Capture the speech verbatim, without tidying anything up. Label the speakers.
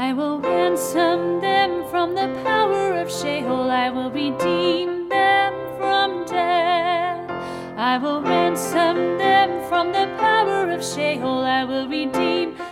Speaker 1: I will ransom them from the power of Sheol. I will redeem them from death. I will ransom them from the power of Sheol. I will redeem